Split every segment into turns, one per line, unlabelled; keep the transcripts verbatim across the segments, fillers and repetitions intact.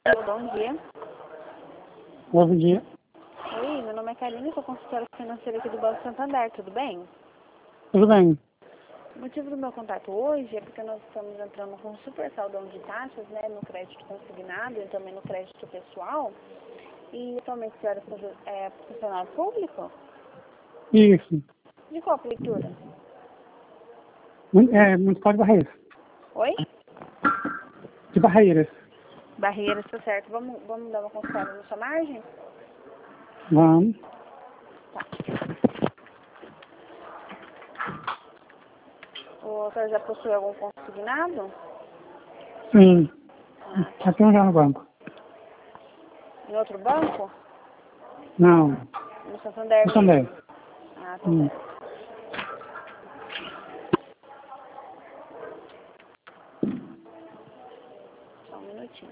Bom dia.
Bom dia.
Oi, meu nome é Karine, sou consultora financeira aqui do Banco Santander, tudo bem?
Tudo bem?
O motivo do meu contato hoje é porque nós estamos entrando com um super saldão de taxas, né, no crédito consignado e também no crédito pessoal. E atualmente a senhora é funcionário público?
Isso.
De qual prefeitura?
Mu- É, Municipal de Barreiras.
Oi?
De Barreiras.
Barreiras, tá certo. Vamos, vamos dar uma consultada na sua margem?
Vamos.
O senhor já possui algum consignado?
Sim.
Ah,
Já tenho já no banco.
em outro banco?
Não.
No Santander
Eu
mesmo?
também.
Ah, tá
Hum.
certo. Só um minutinho.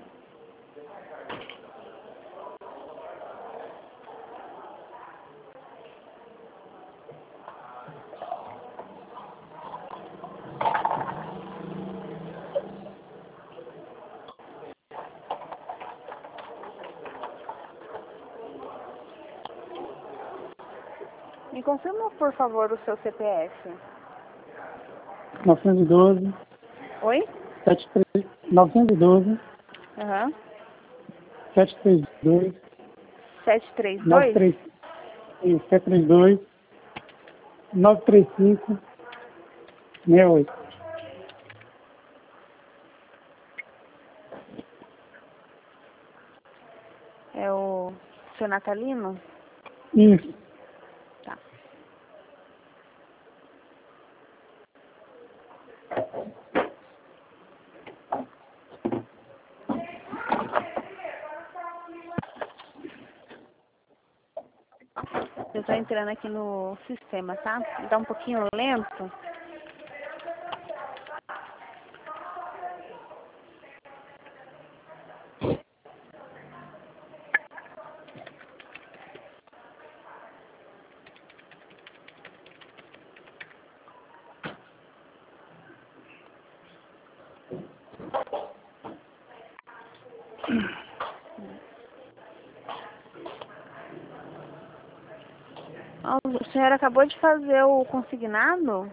Me confirma, por favor, o seu C P F.
novecentos e doze,
Oi?
setenta e três, novecentos e doze,
Aham.
setecentos e trinta e dois,
sete três dois?
noventa e três, isso, setecentos e trinta e dois, novecentos e trinta e cinco, sessenta e oito.
É o seu Natalino?
Isso.
Tá. Eu tô entrando aqui no sistema, tá? Tá um pouquinho lento. Ah, o senhor acabou de fazer o consignado?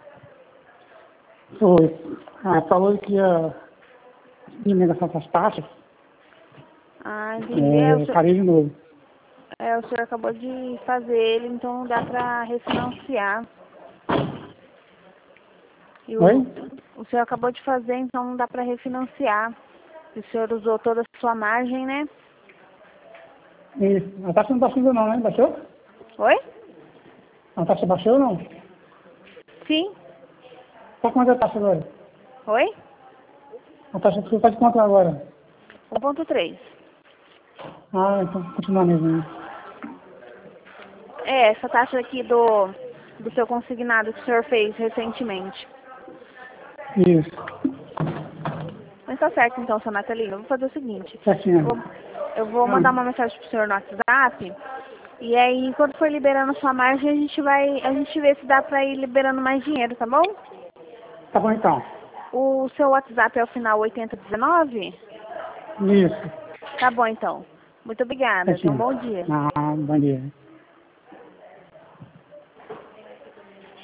Foi. Ah, falou que ia negociar essas taxas.
Ah, entendi. É, o
É,
senhor,
parei de novo.
é, o senhor acabou de fazer ele, então dá pra refinanciar. E
Oi?
o, o senhor acabou de fazer, então não dá pra refinanciar. O senhor usou toda a sua margem, né?
Isso. A taxa não tá subindo não, né? Baixou?
Oi?
A taxa baixou ou não?
Sim.
Qual quanto é a taxa agora?
Oi?
A taxa que você está de quanto agora?
um ponto três.
Ah, então continua mesmo. Né?
É, essa taxa aqui do, do seu consignado que o senhor fez recentemente.
Isso.
Mas tá certo então, seu Natalino. Eu vou fazer o seguinte. Eu
Certinho.
vou, eu vou mandar uma mensagem pro senhor no WhatsApp. E aí, quando for liberando a sua margem, a gente vai, a gente vê se dá pra ir liberando mais dinheiro, tá bom?
Tá bom então.
O seu WhatsApp é o final oitenta dezenove?
Isso.
Tá bom então. Muito obrigada. Tenha um
Certinho.
bom dia.
Ah, bom dia.